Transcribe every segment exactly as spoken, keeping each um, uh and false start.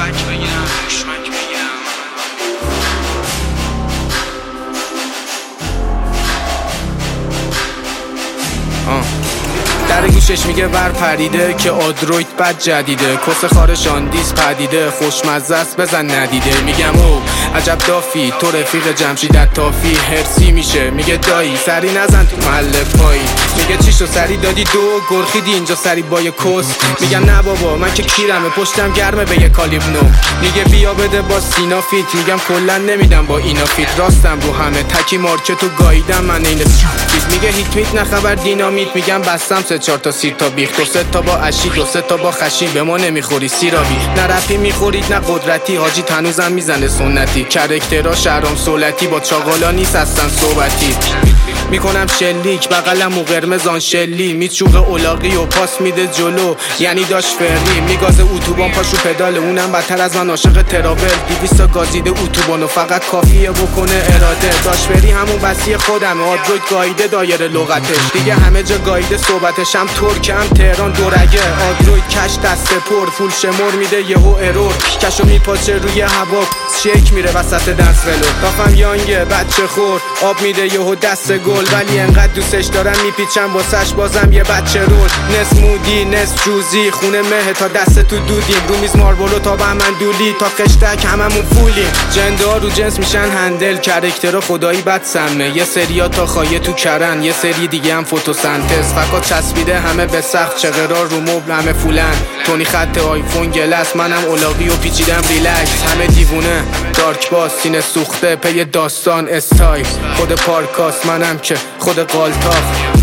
در گوشش میگه ور پریده که آدروید بد جدیده، کس خارشان دیس پدیده، خوشمزه است بزن ندیده. میگم او عجب دافی تو رفیق جمشید عطافی، هرسی میشه میگه دایی سری نزن تو محل پایی. میگه چیشو سری دادی دو گرخیدی اینجا سری با یه کس. میگم نه بابا من که کیرمه پشتم گرمه به یه کالیب نو. میگه بیا بده با سینا فیت، میگم کلا نمیدم با اینا فیت، راستم رو همه تکی مارکتو گاییدم من این فیت. میگه هیت میت نه خبر دینامیت، میگم بستم سه چهار تا سیر تا بیخ، دو سه تا با اشی دو سه تا با خشی، به ما نمیخوری سیرابی. نه رپی میخورید نه قدرتی، حاجی تنوزم میزنه سنتی، کرکترها شهرام سولتی با چاقالا نیست هستن صحبتی. میکنم شلیک بغلم و قرمزان شلی، میچوق اولاقی و پاس میده جلو یعنی داشت فری. میگازه اتوبان پاشو پدال، اونم بدتر از من عاشق ترابل، دیویستا گازیده اتوبان و فقط کافیه بکنه اراده. داشت فری همون بسی خودمه، آدروید گایده دایره لغتش، دیگه همه جا گایده صحبتش، هم ترک هم تهران دورگه. آدروید کش دست پر فول شمر میده یهو ارور، کشو میپاچه روی هوا شیک میره وسط دنس ولو. تافم یانگه بچه خور آب میده یهو دست گل، ولی انقدر دوستش دارم میپیچم واسش بازم یه بچه رول. نس مودی نس جوزی خونه مه تا دست تو دودیم، رو میز ماربولو تا بهمن دولی تا خشتک هممون فولیم. جنده ها رو جنس میشن هندل، کرکتر خدایی بد سمه، یه سریا تا خایه تو کرن، یه سری دیگه هم فوتوسنتز، فقط چسبیده همه به سقف، چه قرار رو مبل همه فولن. تونی خط آیفون گلس، منم اولاقی و پیچیدم ریلکس، همه دیوونه دارک باز سینه سوخته پی داستان استایل، خود پارکاست منم که خود قالتاخ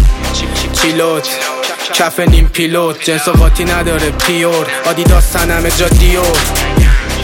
چیلوت کف نیم پیلوت، جنس و قاطی نداره پیور، آدیداس همه جا دیور.